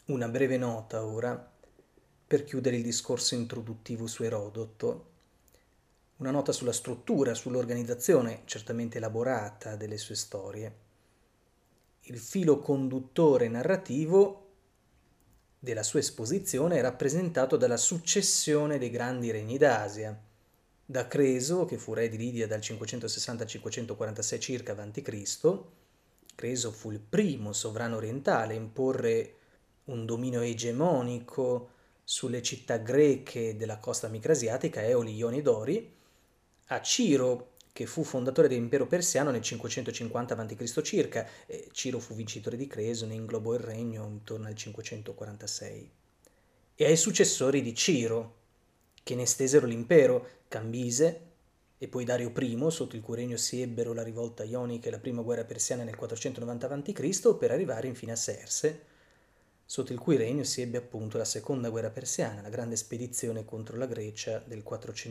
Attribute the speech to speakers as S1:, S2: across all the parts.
S1: Una breve nota ora per chiudere il discorso introduttivo su Erodoto. Una nota sulla struttura, sull'organizzazione certamente elaborata delle sue storie. Il filo conduttore narrativo della sua esposizione è rappresentato dalla successione dei grandi regni d'Asia, da Creso, che fu re di Lidia dal 560 al 546 circa a.C. Creso fu il primo sovrano orientale a imporre un dominio egemonico sulle città greche della costa micrasiatica, Eoli, Ioni e Dori, a Ciro, che fu fondatore dell'impero persiano nel 550 a.C. circa. Ciro fu vincitore di Creso, ne inglobò il regno intorno al 546. E ai successori di Ciro, che ne estesero l'impero, Cambise e poi Dario I, sotto il cui regno si ebbero la rivolta ionica e la prima guerra persiana nel 490 a.C., per arrivare infine a Serse, sotto il cui regno si ebbe appunto la seconda guerra persiana, la grande spedizione contro la Grecia del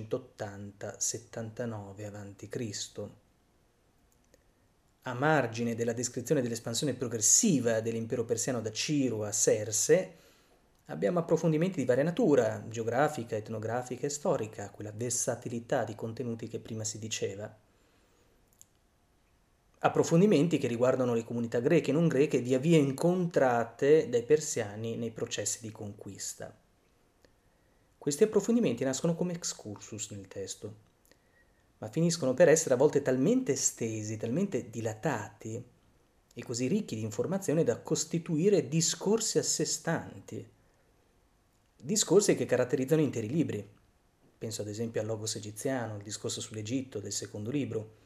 S1: 480-79 a.C. A margine della descrizione dell'espansione progressiva dell'impero persiano da Ciro a Serse, abbiamo approfondimenti di varia natura, geografica, etnografica e storica, quella versatilità di contenuti che prima si diceva. Approfondimenti che riguardano le comunità greche e non greche via via incontrate dai persiani nei processi di conquista. Questi approfondimenti nascono come excursus nel testo, ma finiscono per essere a volte talmente estesi, talmente dilatati e così ricchi di informazioni da costituire discorsi a sé stanti, discorsi che caratterizzano interi libri. Penso ad esempio al Logos egiziano, il discorso sull'Egitto del secondo libro,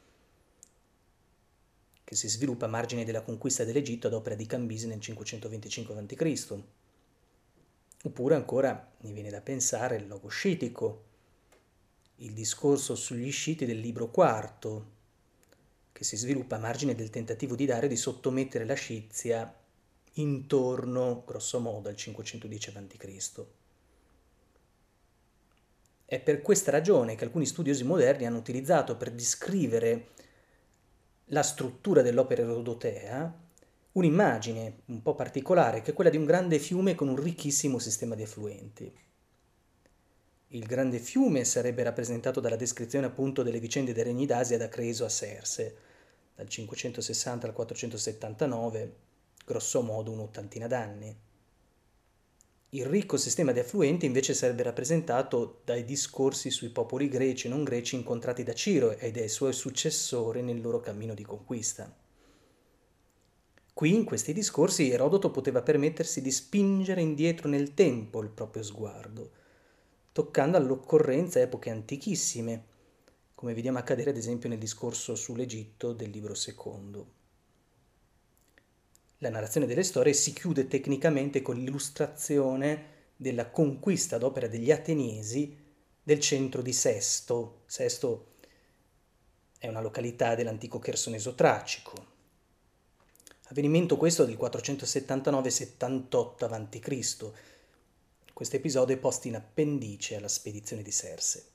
S1: che si sviluppa a margine della conquista dell'Egitto ad opera di Cambisi nel 525 a.C. Oppure ancora mi viene da pensare il Logo scitico, il discorso sugli sciti del libro quarto, che si sviluppa a margine del tentativo di Dario di sottomettere la Scizia intorno, grosso modo, al 510 a.C. È per questa ragione che alcuni studiosi moderni hanno utilizzato per descrivere la struttura dell'opera erodotea un'immagine un po' particolare, che è quella di un grande fiume con un ricchissimo sistema di affluenti. Il grande fiume sarebbe rappresentato dalla descrizione appunto delle vicende dei regni d'Asia da Creso a Serse, dal 560 al 479, grosso modo un'ottantina d'anni. Il ricco sistema di affluenti invece sarebbe rappresentato dai discorsi sui popoli greci e non greci incontrati da Ciro e dai suoi successori nel loro cammino di conquista. Qui, in questi discorsi, Erodoto poteva permettersi di spingere indietro nel tempo il proprio sguardo, toccando all'occorrenza epoche antichissime, come vediamo accadere ad esempio nel discorso sull'Egitto del libro secondo. La narrazione delle storie si chiude tecnicamente con l'illustrazione della conquista ad opera degli ateniesi del centro di Sesto. Sesto è una località dell'antico Chersoneso tracico. Avvenimento questo del 479-78 a.C. Questo episodio è posto in appendice alla spedizione di Serse.